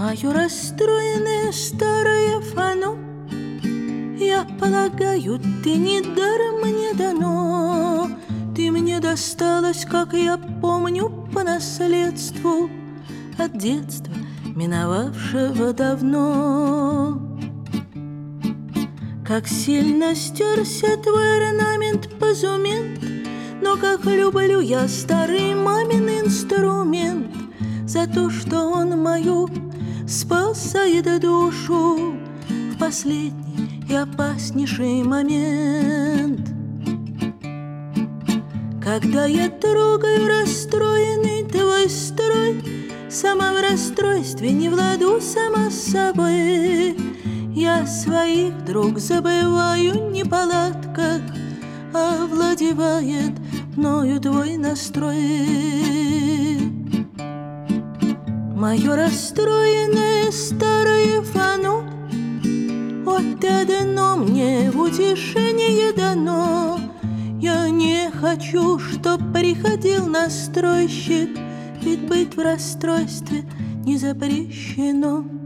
Мое расстроенное старое фано, я полагаю, ты недаром мне дано. Ты мне досталась, как я помню, по наследству от детства, миновавшего давно. Как сильно стерся твой орнамент, позумент, но как люблю я старый мамин инструмент за то, что он мою спасает душу в последний и опаснейший момент. Когда я трогаю расстроенный твой строй, сама в расстройстве не владу сама с собой. Я своих вдруг забываю неполадках, овладевает мною твой настрой. Мое расстроенное старое фано вот одно мне в утешение дано. Я не хочу, чтоб приходил настройщик, ведь быть в расстройстве не запрещено.